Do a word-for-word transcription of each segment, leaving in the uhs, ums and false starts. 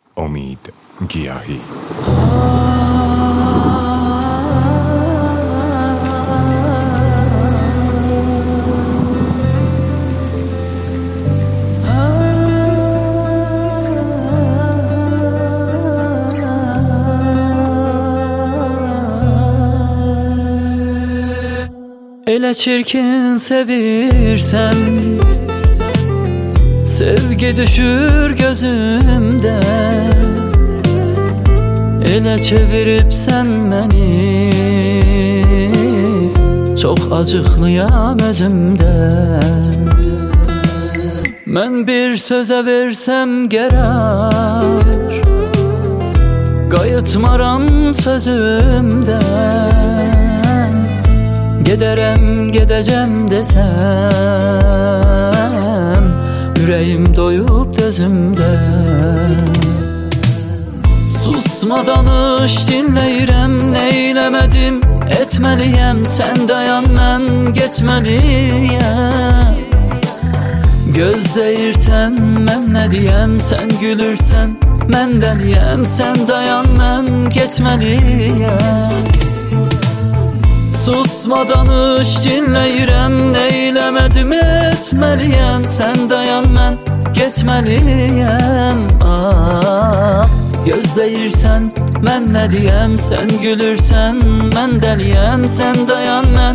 امید گیاهی. Elə çirkin sevirsən, sevgi düşür gözümdə. Elə çeviribsən məni, çox acıqlıyam özümdə. Mən bir sözə versəm qərar, qayıtmaram sözümdən. Gedərəm, gedəcəm desəm, ürəyim doyub dözümdə. Susma danış, dinləyirəm, neyləmədim, etməliyəm. Sən dayan, mən getməliyəm. Gözləyirsən, mən nə deyəm, sən gülürsən, mən dəliyəm. Sən dayan, mən getməliyəm. Susma danış, dinləyirəm, neyləmədim, etməliyəm. Sən dayan, mən getməliyəm. Ah, gözləyirsən, mən nə deyəm, sən gülürsən, mən dəliyəm. Sən dayan, mən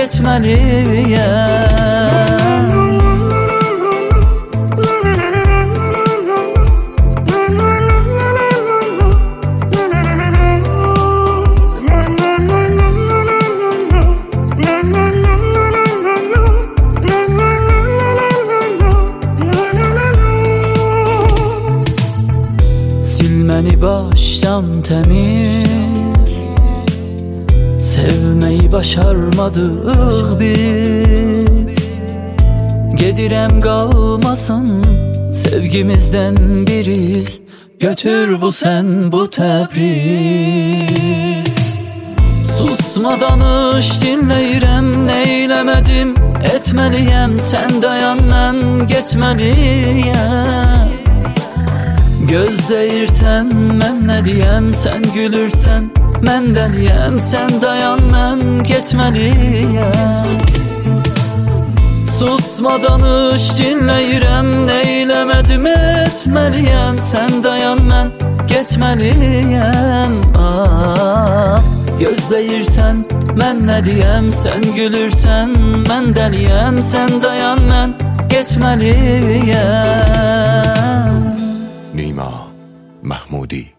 getməliyəm. Məni başdan təmiz sevməyi başarmadıq biz. Gedirəm, qalmasın sevgimizdən bir iz. Götür bu sən, bu Təbriz. Susma danış, dinləyirəm, neyləmədim, etməliyəm. Sən dayan, mən getməliyəm. Gözləyirsən, mən nə deyəm, sən gülürsən, mən dəliyəm. Sən dayan, mən getməliyəm. Susma danış, dinləyirəm, neyləmədim, etməliyəm. Sən dayan, mən getməliyəm. Ah, gözləyirsən, mən nə deyəm, sən gülürsən, mən dəliyəm. Sən dayan, mən getməliyəm. نیما محمودی.